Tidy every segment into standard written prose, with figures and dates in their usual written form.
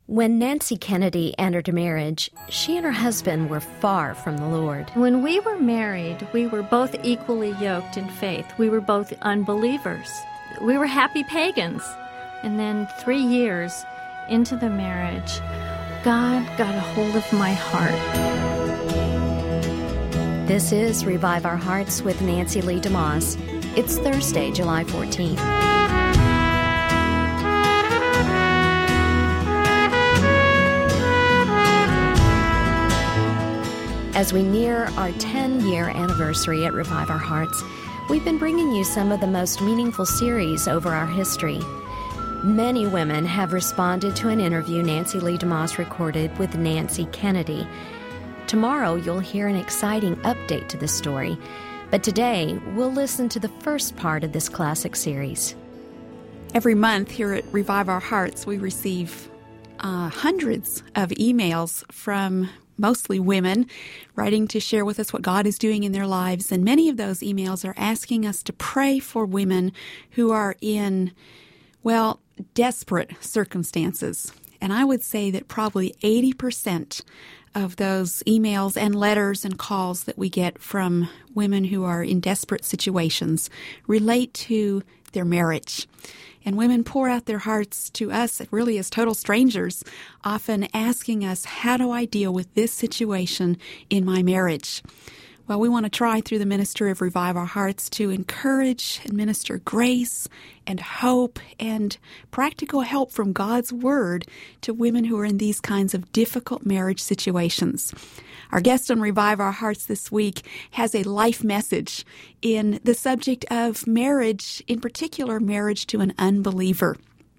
When Nancy Kennedy entered marriage, she and her husband were far from the Lord. When we were married, we were both equally yoked in faith. We were both unbelievers. We were happy pagans. And then 3 years into the marriage, God got a hold of my heart. This is Revive Our Hearts with Nancy Lee DeMoss. It's Thursday, July 14th. As we near our 10-year anniversary at Revive Our Hearts, we've been bringing you some of the most meaningful series over our history. Many women have responded to an interview Nancy Lee DeMoss recorded with Nancy Kennedy. Tomorrow, you'll hear an exciting update to this story, but today, we'll listen to the first part of this classic series. Every month here at Revive Our Hearts, we receive hundreds of emails from mostly women writing to share with us what God is doing in their lives. And many of those emails are asking us to pray for women who are in, desperate circumstances. And I would say that probably 80% of those emails and letters and calls that we get from women who are in desperate situations relate to their marriage. And women pour out their hearts to us, really as total strangers, often asking us, how do I deal with this situation in my marriage? Well, we want to try through the ministry of Revive Our Hearts to encourage and minister grace and hope and practical help from God's Word to women who are in these kinds of difficult marriage situations. Our guest on Revive Our Hearts this week has a life message in the subject of marriage, in particular marriage to an unbeliever.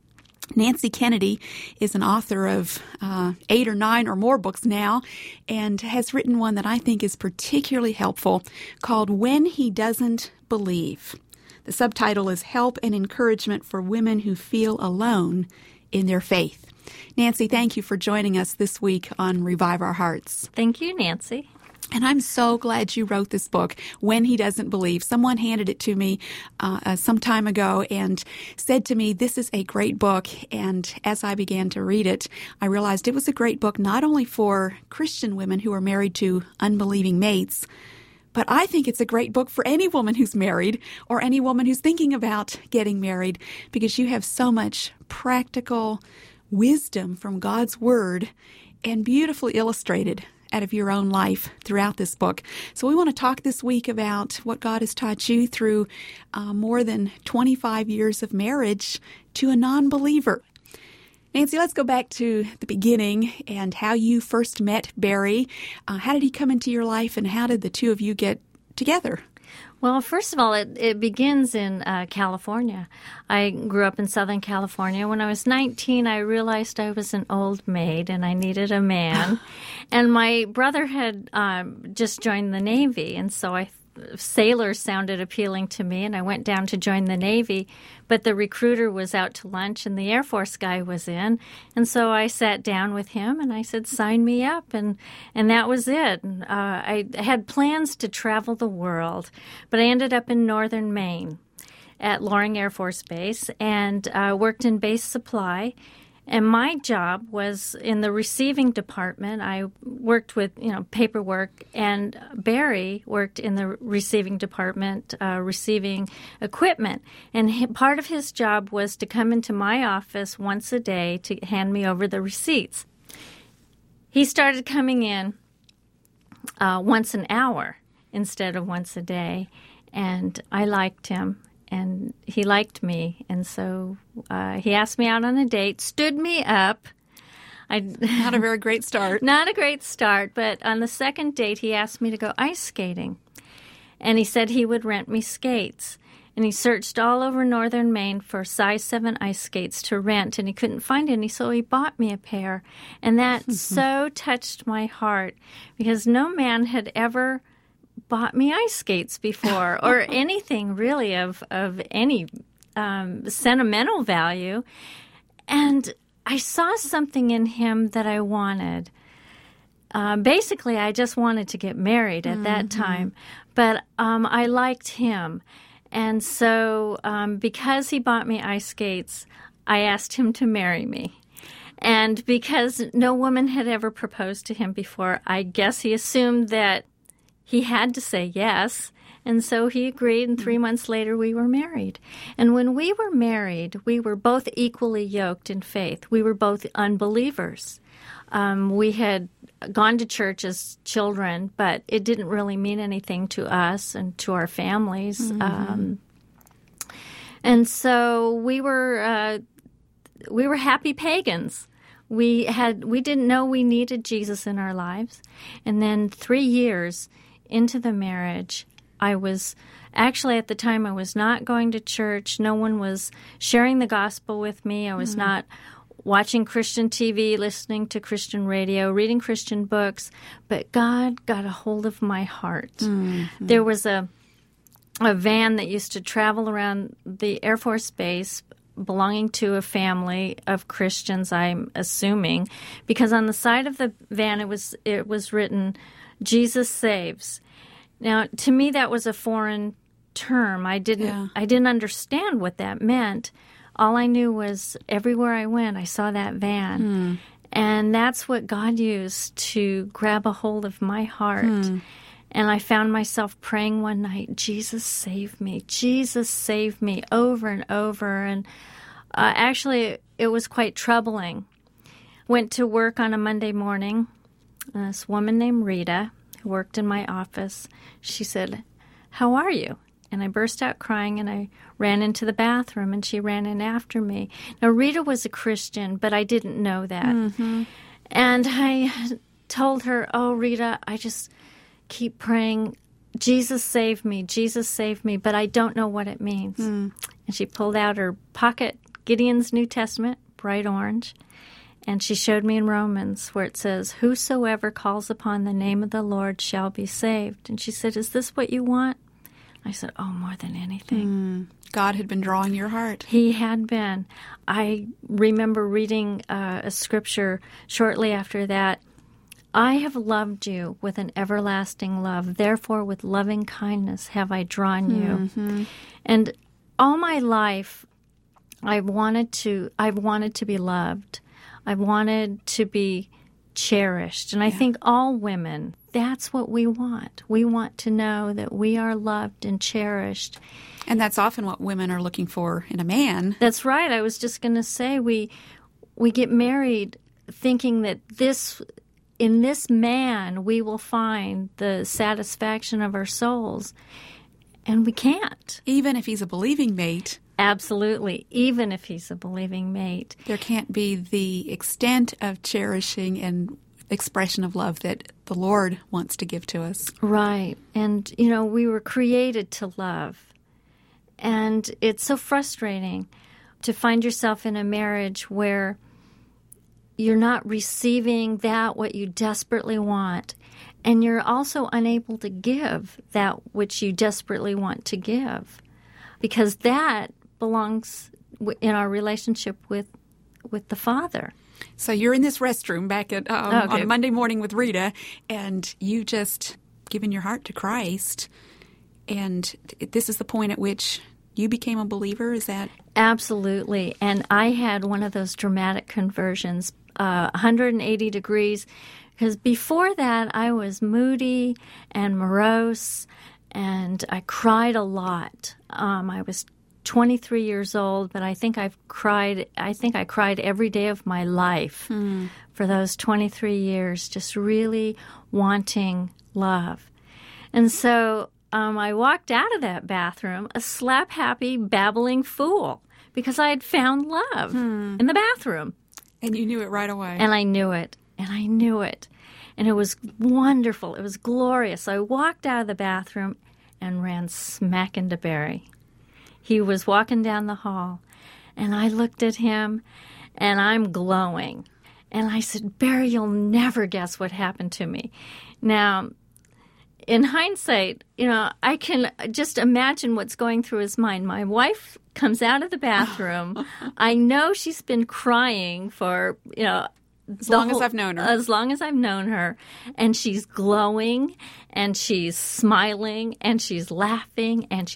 Nancy Kennedy is an author of 8 or 9 or more books now and has written one that I think is particularly helpful called When He Doesn't Believe. The subtitle is Help and Encouragement for Women Who Feel Alone in Their Faith. Nancy, thank you for joining us this week on Revive Our Hearts. Thank you, Nancy. And I'm so glad you wrote this book, When He Doesn't Believe. Someone handed it to me some time ago and said to me, this is a great book. And as I began to read it, I realized it was a great book not only for Christian women who are married to unbelieving mates, but I think it's a great book for any woman who's married or any woman who's thinking about getting married, because you have so much practical wisdom from God's Word and beautifully illustrated out of your own life throughout this book. So we want to talk this week about what God has taught you through more than 25 years of marriage to a non-believer. Nancy, let's go back to the beginning and how you first met Barry. How did he come into your life, and how did the two of you get together? Well, first of all, it begins in California. I grew up in Southern California. When I was 19, I realized I was an old maid and I needed a man. And my brother had just joined the Navy, and so sailors sounded appealing to me, and I went down to join the Navy. But the recruiter was out to lunch, and the Air Force guy was in. And so I sat down with him, and I said, sign me up. And that was it. I had plans to travel the world, but I ended up in northern Maine at Loring Air Force Base and worked in base supply. And my job was in the receiving department. I worked with, paperwork, and Barry worked in the receiving department, receiving equipment. And part of his job was to come into my office once a day to hand me over the receipts. He started coming in once an hour instead of once a day, and I liked him. And he liked me, and so he asked me out on a date, stood me up. Not a very great start. Not a great start, but on the second date, he asked me to go ice skating. And he said he would rent me skates. And he searched all over northern Maine for size 7 ice skates to rent, and he couldn't find any, so he bought me a pair. And that so touched my heart, because no man had ever bought me ice skates before, or anything really of any sentimental value. And I saw something in him that I wanted. Basically, I just wanted to get married at that time, but I liked him. And so because he bought me ice skates, I asked him to marry me. And because no woman had ever proposed to him before, I guess he assumed that he had to say yes. And so he agreed, and 3 months later we were married. And when we were married, we were both equally yoked in faith. We were both unbelievers. We had gone to church as children, but it didn't really mean anything to us and to our families. And so we were happy pagans. We didn't know we needed Jesus in our lives. And then 3 years into the marriage, I was actually, at the time, I was not going to church. No one was sharing the gospel with me. I was not watching Christian TV, listening to Christian radio, reading Christian books. But God got a hold of my heart. There was a van that used to travel around the Air Force Base belonging to a family of Christians, I'm assuming, because on the side of the van it was written, Jesus saves. Now, to me, that was a foreign term. I didn't understand what that meant. All I knew was everywhere I went, I saw that van. And that's what God used to grab a hold of my heart. And I found myself praying one night, Jesus, save me, over and over. And actually, it was quite troubling. Went to work on a Monday morning. This woman named Rita, who worked in my office, she said, "How are you?" And I burst out crying, and I ran into the bathroom, and she ran in after me. Now, Rita was a Christian, but I didn't know that. And I told her, "Oh, Rita, I just keep praying, Jesus save me, but I don't know what it means." And she pulled out her pocket Gideon's New Testament, bright orange, and she showed me in Romans where it says, "Whosoever calls upon the name of the Lord shall be saved." And she said, "Is this what you want?" I said, "Oh, more than anything." God had been drawing your heart. He had been. I remember reading a scripture shortly after that. "I have loved you with an everlasting love. Therefore, with loving kindness have I drawn you." And all my life, I've wanted to be loved. I wanted to be cherished. And I think all women, that's what we want. We want to know that we are loved and cherished. And that's often what women are looking for in a man. That's right. I was just going to say we get married thinking that in this man we will find the satisfaction of our souls. And we can't. Even if he's a believing mate. Absolutely. Even if he's a believing mate. There can't be the extent of cherishing and expression of love that the Lord wants to give to us. Right. And, we were created to love. And it's so frustrating to find yourself in a marriage where you're not receiving what you desperately want. And you're also unable to give that which you desperately want to give. Because that belongs in our relationship with the Father. So you're in this restroom back at on a Monday morning with Rita, and you just given your heart to Christ. And this is the point at which you became a believer, is that? Absolutely. And I had one of those dramatic conversions, 180 degrees, because before that I was moody and morose, and I cried a lot. I was 23 years old, but I think I cried every day of my life for those 23 years, just really wanting love. And so I walked out of that bathroom a slap-happy, babbling fool because I had found love in the bathroom. And you knew it right away. And I knew it. And it was wonderful. It was glorious. So I walked out of the bathroom and ran smack into Barry. He was walking down the hall, and I looked at him, and I'm glowing. And I said, "Barry, you'll never guess what happened to me." Now, in hindsight, I can just imagine what's going through his mind. My wife comes out of the bathroom. I know she's been crying for, as long as I've known her. As long as I've known her. And she's glowing, and she's smiling, and she's laughing, and she's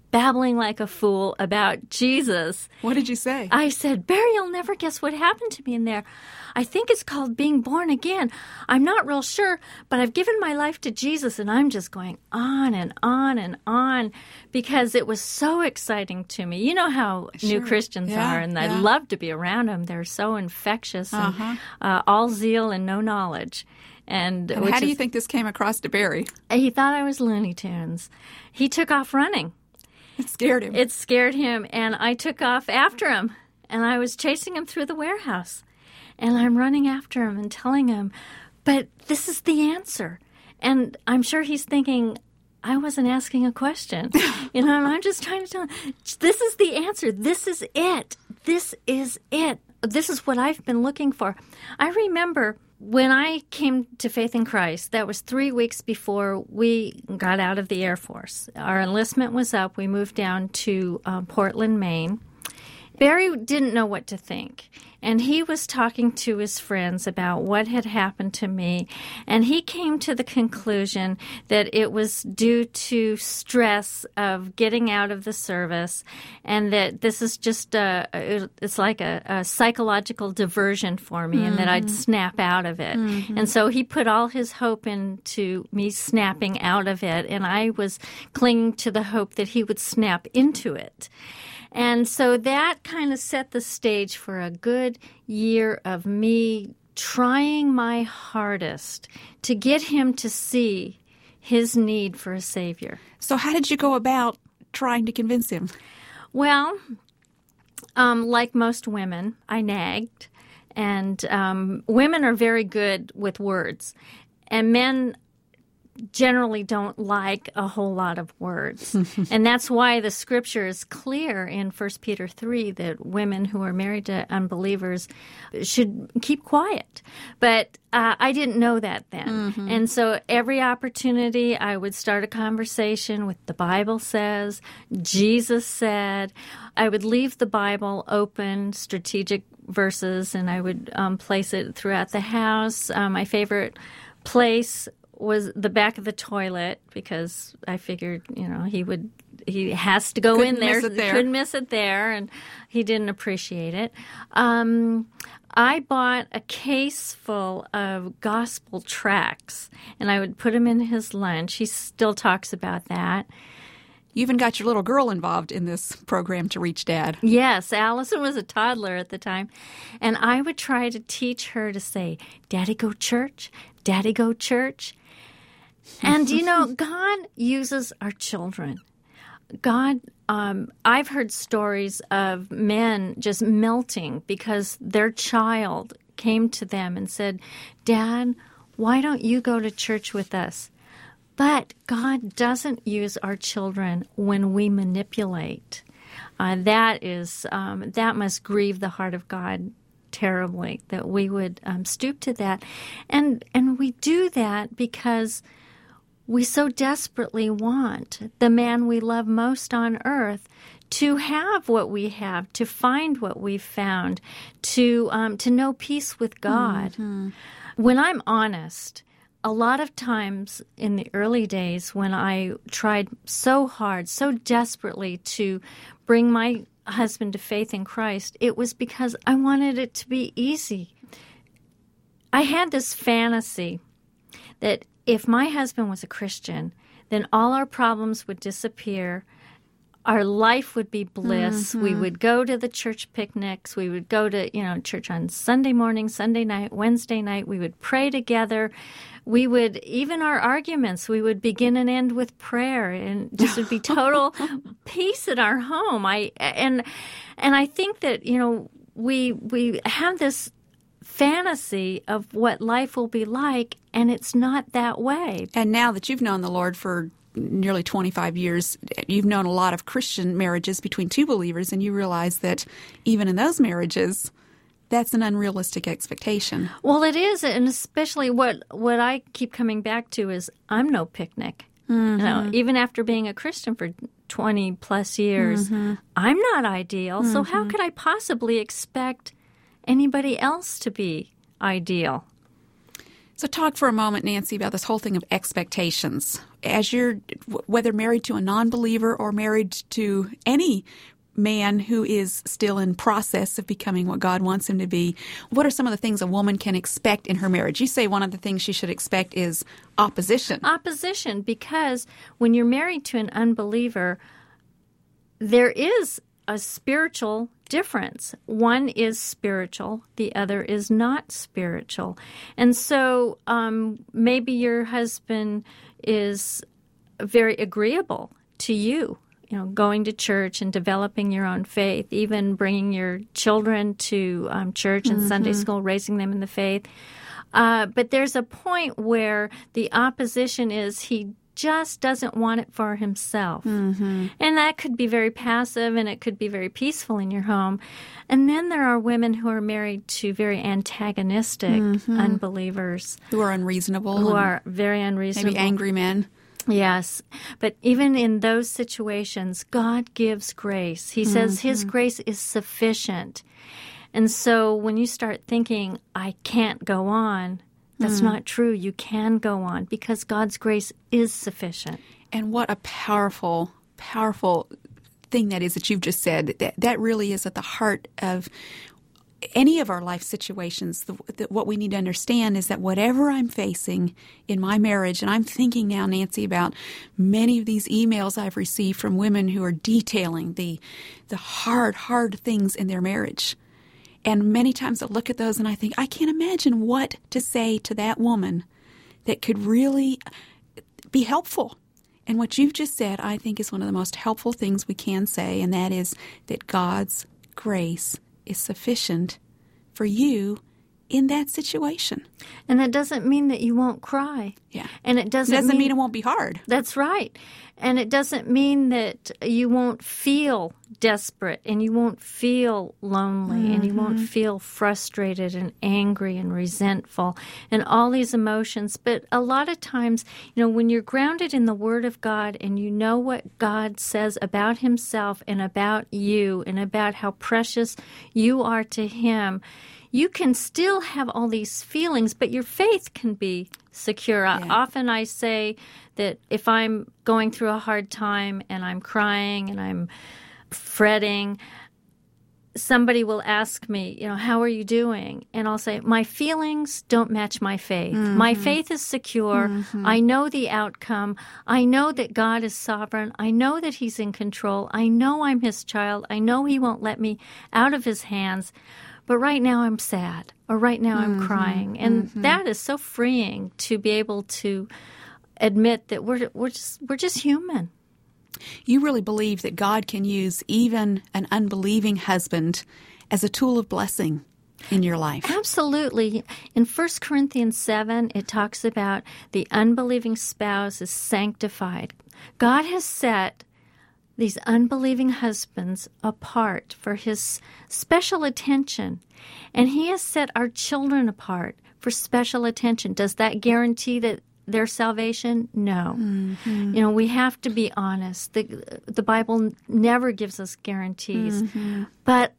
babbling like a fool about Jesus. What did you say? I said, Barry, you'll never guess what happened to me in there. I think it's called being born again. I'm not real sure, but I've given my life to Jesus, and I'm just going on and on and on because it was so exciting to me. You know how new Christians are, and I love to be around them. They're so infectious and all zeal and no knowledge. And how do you think this came across to Barry? He thought I was Looney Tunes. He took off running. It scared him. It scared him, and I took off after him, and I was chasing him through the warehouse. And I'm running after him and telling him, but this is the answer. And I'm sure he's thinking, I wasn't asking a question. And I'm just trying to tell him, this is the answer. This is it. This is it. This is what I've been looking for. I remember when I came to faith in Christ, that was 3 weeks before we got out of the Air Force. Our enlistment was up. We moved down to Portland, Maine. Barry didn't know what to think, and he was talking to his friends about what had happened to me, and he came to the conclusion that it was due to stress of getting out of the service, and that this is just it's like a psychological diversion for me, and that I'd snap out of it. And so he put all his hope into me snapping out of it, and I was clinging to the hope that he would snap into it. And so that kind of set the stage for a good year of me trying my hardest to get him to see his need for a Savior. So how did you go about trying to convince him? Well, like most women, I nagged. And women are very good with words. And men generally don't like a whole lot of words. And that's why the scripture is clear in 1 Peter 3 that women who are married to unbelievers should keep quiet. But I didn't know that then. And so every opportunity I would start a conversation with the Bible says, Jesus said. I would leave the Bible open, strategic verses, and I would place it throughout the house. My favorite place was the back of the toilet because I figured, he has to go Couldn't in there. Miss it there. Couldn't miss it there, and he didn't appreciate it. I bought a case full of gospel tracts, and I would put them in his lunch. He still talks about that. You even got your little girl involved in this program to reach Dad. Yes, Allison was a toddler at the time. And I would try to teach her to say, Daddy, go church, Daddy, go church. And, God uses our children. God, I've heard stories of men just melting because their child came to them and said, Dad, why don't you go to church with us? But God doesn't use our children when we manipulate. That must grieve the heart of God terribly, that we would stoop to that. And we do that because we so desperately want the man we love most on earth to have what we have, to find what we've found, to know peace with God. When I'm honest, a lot of times in the early days when I tried so hard, so desperately to bring my husband to faith in Christ, it was because I wanted it to be easy. I had this fantasy that if my husband was a Christian, then all our problems would disappear. Our life would be bliss. We would go to the church picnics. We would go to, church on Sunday morning, Sunday night, Wednesday night. We would pray together. We would, even our arguments, we would begin and end with prayer, and just would be total peace in our home. And I think that, we have this fantasy of what life will be like, and it's not that way. And now that you've known the Lord for nearly 25 years, you've known a lot of Christian marriages between two believers, and you realize that even in those marriages, that's an unrealistic expectation. Well, it is, and especially what I keep coming back to is I'm no picnic. Even after being a Christian for 20 plus years, I'm not ideal. So how could I possibly expect anybody else to be ideal? So talk for a moment, Nancy, about this whole thing of expectations. As you're, whether married to a non-believer or married to any man who is still in process of becoming what God wants him to be, what are some of the things a woman can expect in her marriage? You say one of the things she should expect is opposition. Opposition, because when you're married to an unbeliever, there is a spiritual difference. One is spiritual, the other is not spiritual. And so maybe your husband is very agreeable to you, going to church and developing your own faith, even bringing your children to church and Sunday school, raising them in the faith. But there's a point where the opposition is he just doesn't want it for himself. And that could be very passive, and it could be very peaceful in your home. And then there are women who are married to very antagonistic unbelievers. Who are unreasonable. Who are very unreasonable. Maybe angry men. Yes. But even in those situations, God gives grace. He says His grace is sufficient. And so when you start thinking, I can't go on, that's not true. You can go on because God's grace is sufficient. And what a powerful, powerful thing that is that you've just said. That really is at the heart of any of our life situations. What we need to understand is that whatever I'm facing in my marriage, and I'm thinking now, Nancy, about many of these emails I've received from women who are detailing the hard things in their marriage. And many times I look at those and I think, I can't imagine what to say to that woman that could really be helpful. And what you've just said, I think, is one of the most helpful things we can say, and that is that God's grace is sufficient for you in that situation. And that doesn't mean that you won't cry. Yeah. And it doesn't mean it won't be hard. That's right. And it doesn't mean that you won't feel desperate and you won't feel lonely and you won't feel frustrated and angry and resentful and all these emotions. But a lot of times, when you're grounded in the Word of God and you know what God says about Himself and about you and about how precious you are to Him, you can still have all these feelings, but your faith can be secure. Yeah. Often I say that if I'm going through a hard time and I'm crying and I'm fretting, somebody will ask me, how are you doing? And I'll say, my feelings don't match my faith. My faith is secure. I know the outcome. I know that God is sovereign. I know that He's in control. I know I'm His child. I know He won't let me out of His hands. But right now I'm sad, or right now I'm crying. And that is so freeing to be able to admit that we're just human. You really believe that God can use even an unbelieving husband as a tool of blessing in your life? Absolutely. In 1 Corinthians 7, it talks about the unbelieving spouse is sanctified. God has set these unbelieving husbands apart for His special attention. And He has set our children apart for special attention. Does that guarantee that their salvation? No. We have to be honest. The Bible never gives us guarantees. But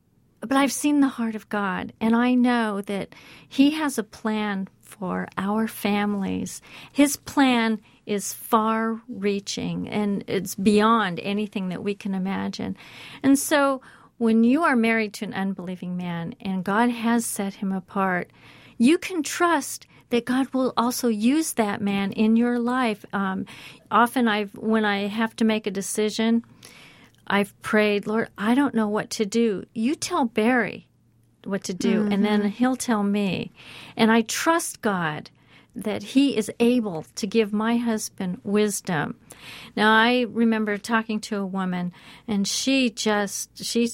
I've seen the heart of God, and I know that He has a plan for our families. His plan is far-reaching, and it's beyond anything that we can imagine. And so when you are married to an unbelieving man and God has set him apart, you can trust that God will also use that man in your life. Often when I have to make a decision, I've prayed, Lord, I don't know what to do. You tell Barry what to do, and then he'll tell me. And I trust God that He is able to give my husband wisdom. Now, I remember talking to a woman, and she just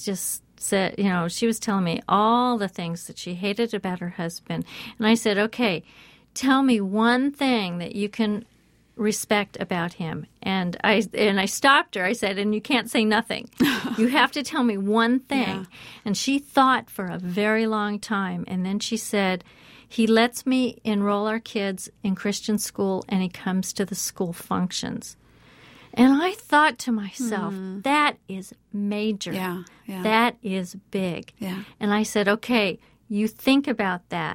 said, she was telling me all the things that she hated about her husband. And I said, okay, tell me one thing that you can respect about him. And I stopped her. I said, and you can't say nothing. You have to tell me one thing. Yeah. And she thought for a very long time. And then she said, he lets me enroll our kids in Christian school, and he comes to the school functions. And I thought to myself, that is major. Yeah. That is big. Yeah. And I said, okay, you think about that.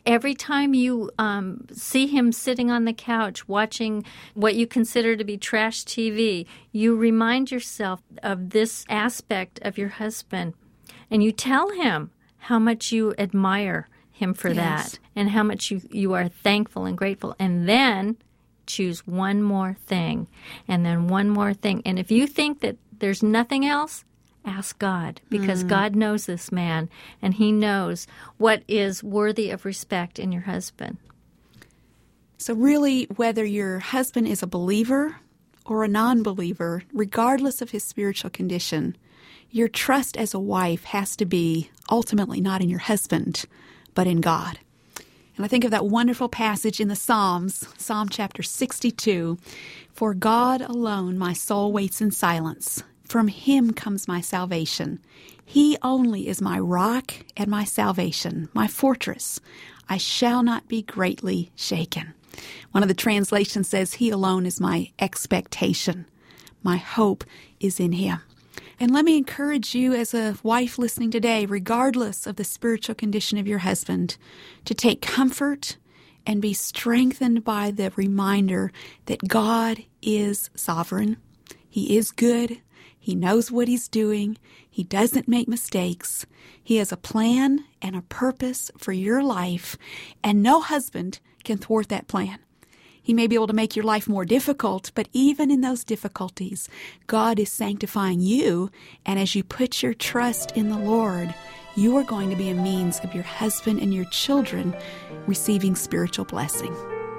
Every time you see him sitting on the couch watching what you consider to be trash TV, you remind yourself of this aspect of your husband, and you tell him how much you admire him for that, and how much you are thankful and grateful. And then choose one more thing, and then one more thing. And if you think that there's nothing else, ask God, because God knows this man, and he knows what is worthy of respect in your husband. So really, whether your husband is a believer or a non-believer, regardless of his spiritual condition, your trust as a wife has to be ultimately not in your husband, but in God. And I think of that wonderful passage in the Psalms, Psalm chapter 62, "For God alone my soul waits in silence. From him comes my salvation. He only is my rock and my salvation, my fortress. I shall not be greatly shaken." One of the translations says, "He alone is my expectation. My hope is in him." And let me encourage you as a wife listening today, regardless of the spiritual condition of your husband, to take comfort and be strengthened by the reminder that God is sovereign. He is good. He knows what he's doing. He doesn't make mistakes. He has a plan and a purpose for your life, and no husband can thwart that plan. He may be able to make your life more difficult, but even in those difficulties, God is sanctifying you, and as you put your trust in the Lord, you are going to be a means of your husband and your children receiving spiritual blessing.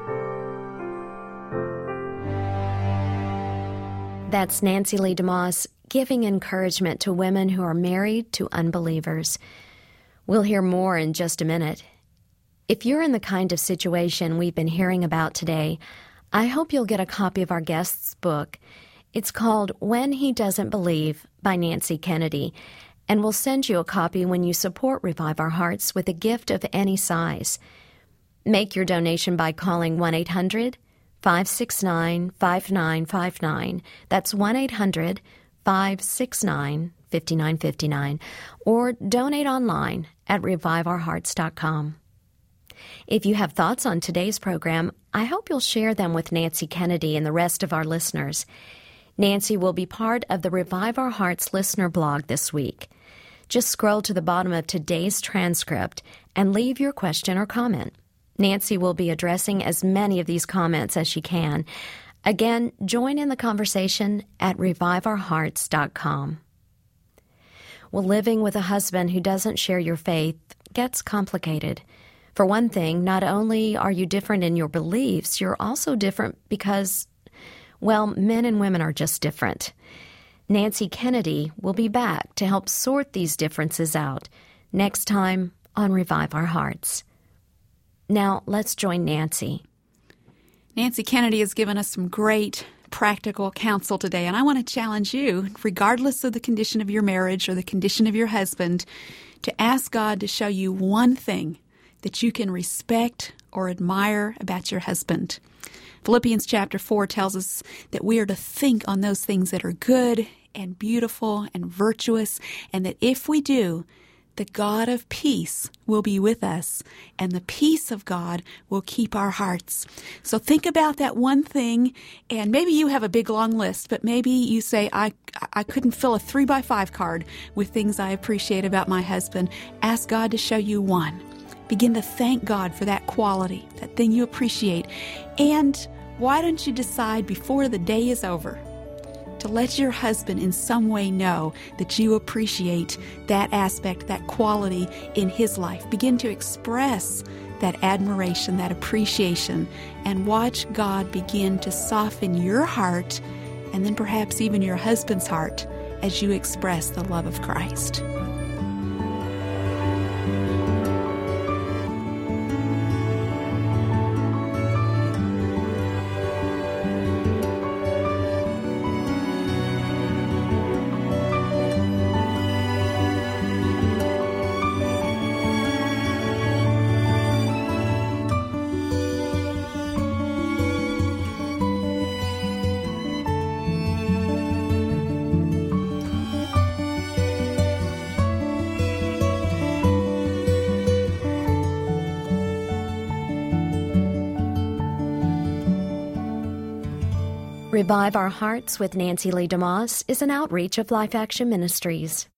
That's Nancy Lee DeMoss giving encouragement to women who are married to unbelievers. We'll hear more in just a minute. If you're in the kind of situation we've been hearing about today, I hope you'll get a copy of our guest's book. It's called When He Doesn't Believe by Nancy Kennedy, and we'll send you a copy when you support Revive Our Hearts with a gift of any size. Make your donation by calling 1-800-569-5959. That's 1-800-569-5959. Or donate online at reviveourhearts.com. If you have thoughts on today's program, I hope you'll share them with Nancy Kennedy and the rest of our listeners. Nancy will be part of the Revive Our Hearts listener blog this week. Just scroll to the bottom of today's transcript and leave your question or comment. Nancy will be addressing as many of these comments as she can. Again, join in the conversation at reviveourhearts.com. Well, living with a husband who doesn't share your faith gets complicated. For one thing, not only are you different in your beliefs, you're also different because, well, men and women are just different. Nancy Kennedy will be back to help sort these differences out next time on Revive Our Hearts. Now, let's join Nancy. Nancy Kennedy has given us some great practical counsel today, and I want to challenge you, regardless of the condition of your marriage or the condition of your husband, to ask God to show you one thing that you can respect or admire about your husband. Philippians chapter 4 tells us that we are to think on those things that are good and beautiful and virtuous, and that if we do, the God of peace will be with us, and the peace of God will keep our hearts. So think about that one thing, and maybe you have a big long list, but maybe you say, I couldn't fill a 3x5 card with things I appreciate about my husband. Ask God to show you one. Begin to thank God for that quality, that thing you appreciate. And why don't you decide before the day is over to let your husband in some way know that you appreciate that aspect, that quality in his life. Begin to express that admiration, that appreciation, and watch God begin to soften your heart and then perhaps even your husband's heart as you express the love of Christ. Revive Our Hearts with Nancy Lee DeMoss is an outreach of Life Action Ministries.